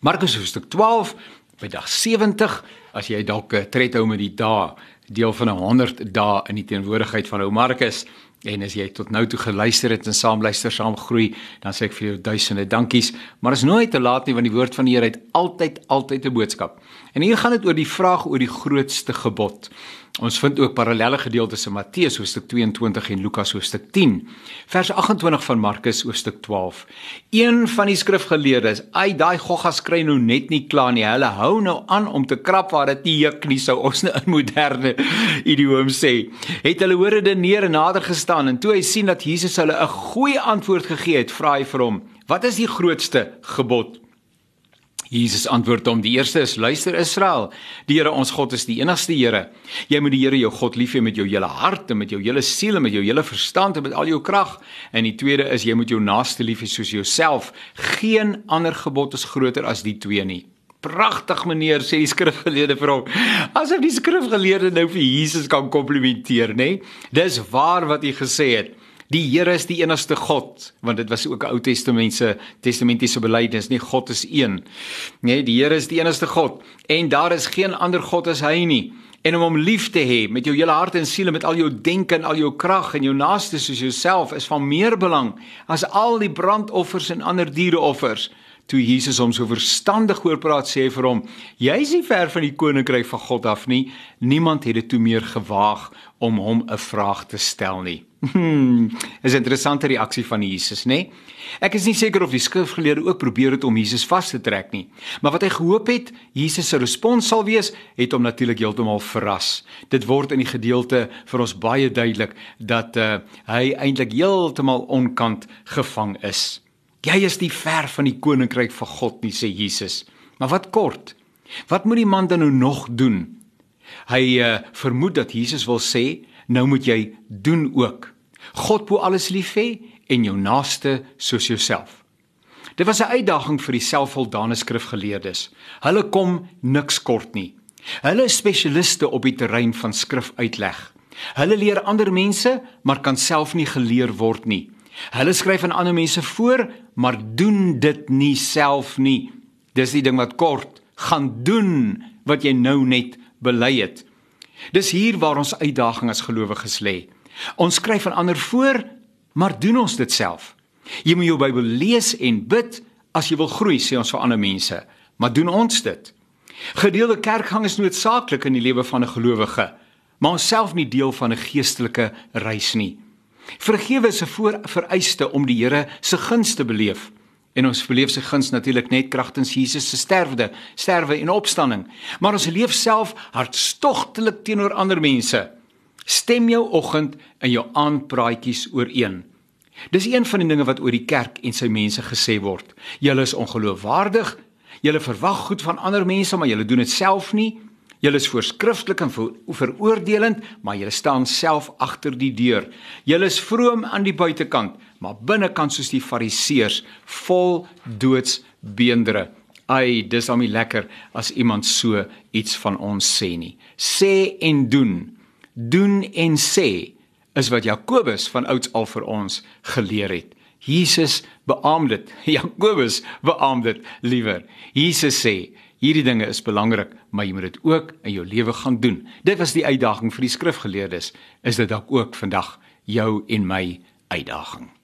Markus hoofstuk 12, by dag 70, as jy dalk tred hou met die dae, deel van 100 dae in die teenwoordigheid van ou Markus, en as jy tot nou toe geluister het en saam luister, saam groei, dan sê ek vir jou duisende dankies, maar is nooit te laat nie, want die woord van die Here het altyd 'n boodskap. En hier gaan dit oor die vraag oor die grootste gebod. Ons vind ook parallelle gedeeltes in Matteus hoofstuk 22 en Lukas hoofstuk 10. Vers 28 van Markus hoofstuk 12. Een van die skrifgeleerdes, daai goggas kry nou net nie klaar nie. Hulle hou nou aan om te krap waar dit nie juk nie, sou ons nou in moderne idioom sê. Het hulle hoor redeneer en nader gestaan, en toe hy sien dat Jesus hulle 'n goeie antwoord gegee het, vra hy vir hom: "Wat is die grootste gebod?" Jesus antwoord hom: "Die eerste is: luister Israel, die Here ons God is die enigste Here. Jy moet die Here jou God lief hê met jou hele hart en met jou hele siel en met jou hele verstand en met al jou krag. En die tweede is: jy moet jou naaste lief hê soos jouself. Geen ander gebod is groter as die twee nie." Pragtig meneer, sê die skrifgeleerde vir hom. Asof die skrifgeleerde nou vir Jesus kan komplimenteer, né? Dis waar wat hy gesê het. Die Here is die enigste God, want dit was ook 'n Ou Testamentiese belydenis, nie, God is een. Nee, die Here is die enigste God, en daar is geen ander God as hy nie. En om hom lief te hê met jou hele hart en siel, met al jou denke en al jou krag en jou naaste soos jouself, is van meer belang as al die brandoffers en ander diereoffers. Toe Jesus hom so verstandig hoor praat, sê hy vir hom: "Jy is nie ver van die koninkryk van God af nie." Niemand het dit toe meer gewaag om hom 'n vraag te stel nie. Is 'n interessante reaksie van Jesus, né? Ek is nie seker of die skrifgeleerde ook probeer het om Jesus vas te trek nie, maar wat hy gehoop het, Jesus se respons sal wees, het hom natuurlik heeltemal verras. Dit word in die gedeelte vir ons baie duidelik dat hy eintlik heeltemal onkant gevang is. "Jy is nie ver van die koninkryk van God nie," sê Jesus. Maar wat kort? Wat moet die man dan nou nog doen? Hy vermoed dat Jesus wil sê, nou moet jy doen ook. God bo alles lief hê en jou naaste soos jouself. Dit was 'n uitdaging vir die selfvoldane skrifgeleerdes. Hulle kom niks kort nie. Hulle is spesialiste op die terrein van skrifuitleg. Hulle leer ander mense, maar kan self nie geleer word nie. Hulle skryf aan ander mense voor, maar doen dit nie self nie. Dis die ding wat kort, gaan doen wat jy nou net bely het. Dis hier waar ons uitdaging as gelowiges lê. Ons skryf aan ander voor, maar doen ons dit self? Jy moet jou Bybel lees en bid as jy wil groei, sê ons vir ander mense, maar doen ons dit? Gedeelde kerkgang is noodsaaklik in die lewe van 'n gelowige, maar ons self nie deel van 'n geestelike reis nie. Vergewe is 'n vereiste om die Here se guns te beleef. En ons beleef sy guns natuurlik net kragtens Jesus se sterwe en opstanding. Maar ons leef self hartstogtelik teenoor ander mense. Stem jou oggend en jou aandpraatjies ooreen. Dis een van die dinge wat oor die kerk en sy mense gesê word. Julle is ongeloofwaardig, julle verwag goed van ander mense, maar julle doen dit self nie. Julle is voorskrifklik en veroordelend, maar julle staan self agter die deur. Julle is vroom aan die buitekant, maar binnekant soos die fariseërs, vol doodsbeendere. Dis al nie lekker as iemand so iets van ons sê nie. Sê en doen. Doen en sê is wat Jakobus van ouds al vir ons geleer het. Jesus beaam dit. Jakobus beaam dit liewer. Jesus sê, hierdie dinge is belangrik, maar jy moet dit ook in jou lewe gaan doen. Dit was die uitdaging vir die skrifgeleerdes. Is dit dalk ook vandag jou en my uitdaging?